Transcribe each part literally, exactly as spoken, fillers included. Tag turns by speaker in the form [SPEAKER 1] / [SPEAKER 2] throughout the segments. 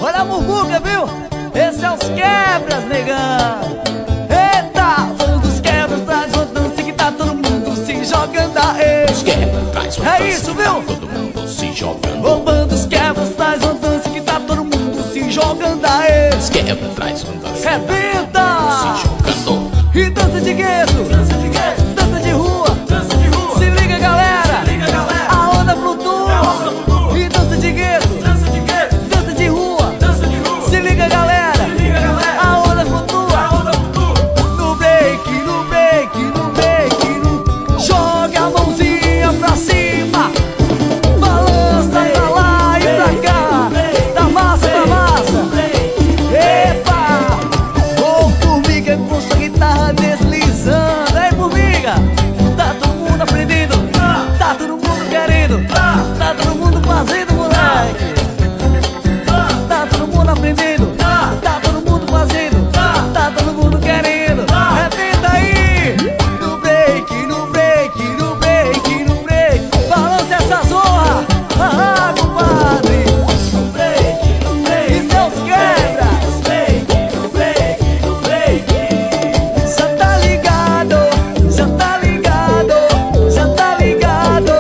[SPEAKER 1] Olha a muvuca, viu? Esse é os quebras, negão. Eita, vamos dos quebras, traz uma dança que tá todo mundo se jogando aí.
[SPEAKER 2] Os quebras, traz uma dança
[SPEAKER 1] É isso, viu?
[SPEAKER 2] tá todo mundo se jogando.
[SPEAKER 1] Ô, bando dos quebras, traz uma dança que tá todo mundo se jogando aí.
[SPEAKER 2] Os quebras, traz uma dança
[SPEAKER 1] Rebenta!
[SPEAKER 2] se jogando.
[SPEAKER 1] E dança de gueto,
[SPEAKER 3] Dança de gueto,
[SPEAKER 1] dança de rua,
[SPEAKER 3] dança de rua.
[SPEAKER 1] se liga, galera,
[SPEAKER 3] Se liga, galera.
[SPEAKER 1] a onda flutua.
[SPEAKER 3] A onda flutua.
[SPEAKER 1] E dança de gueto,
[SPEAKER 3] Dança de gueto,
[SPEAKER 1] dança de rua,
[SPEAKER 3] dança de rua.
[SPEAKER 1] se liga, galera,
[SPEAKER 3] Se liga, galera.
[SPEAKER 1] a onda
[SPEAKER 3] A
[SPEAKER 1] flutua.
[SPEAKER 3] onda flutua.
[SPEAKER 1] No break, no break, no break, no... joga a mãozinha pra cima, balança pra lá e pra cá, da massa, da massa. Epa! Ô, formiga com sua guitarra deslizando. Aí, formiga, tá todo mundo aprendendo, tá todo mundo querendo, tá todo mundo fazendo, moleque. Tá todo mundo aprendendo, tá todo mundo fazendo, tá todo mundo querendo. Repita aí! No break, no break, no break, no break. Balança essa zorra! Ah, compadre!
[SPEAKER 3] No break, no break.
[SPEAKER 1] E seus quebras!
[SPEAKER 3] No break, no break, no break.
[SPEAKER 1] Já tá ligado, já tá ligado, já tá ligado.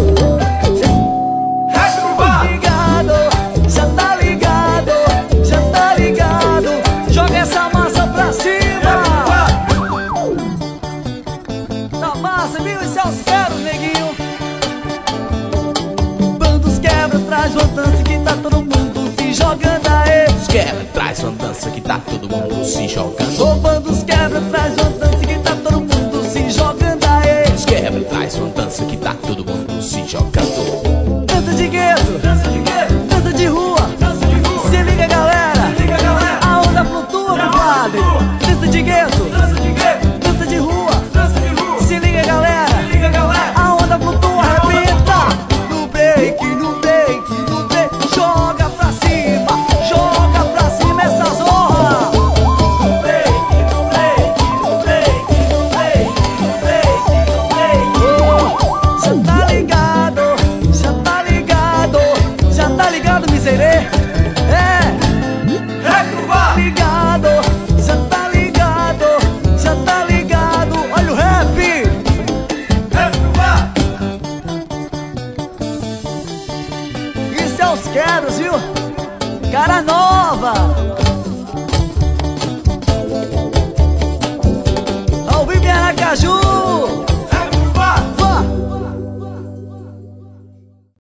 [SPEAKER 1] Ligado, já tá ligado, já tá ligado. Joga essa massa pra cima. Da massa, viu? Isso é os quebras, neguinho. Bandos quebra, traz uma dança que tá todo mundo se jogando aí.
[SPEAKER 2] Os quebras, traz uma dança que tá todo mundo se jogando.
[SPEAKER 1] Ô, bandos quebra, traz uma dança que tá todo mundo se jogando aí.
[SPEAKER 2] Os quebras, traz uma dança que tá todo mundo se jogando.
[SPEAKER 1] Dança de gueto,
[SPEAKER 3] Dança de gueto,
[SPEAKER 1] dança de rua,
[SPEAKER 3] dança de rua.
[SPEAKER 1] se liga, galera,
[SPEAKER 3] Se liga, galera.
[SPEAKER 1] a onda flutua, compadre. Dança de gueto,
[SPEAKER 3] Dança de gueto,
[SPEAKER 1] dança de rua,
[SPEAKER 3] dança de rua.
[SPEAKER 1] se liga, galera,
[SPEAKER 3] Se liga, galera.
[SPEAKER 1] a onda flutua, arrebenta. No break, no break, no break, joga pra cima, joga pra cima essa zorra.
[SPEAKER 3] No break, no break, no break, no break, no break, no break.
[SPEAKER 1] Oh, já tá ligado, já tá ligado, já tá ligado, miserê? É,
[SPEAKER 3] Recruva.
[SPEAKER 1] ligado, já tá ligado, já tá ligado. Olha o rap.
[SPEAKER 3] Recruva.
[SPEAKER 1] Isso é os quebras, viu? Cara nova. Ao vivo em Aracaju.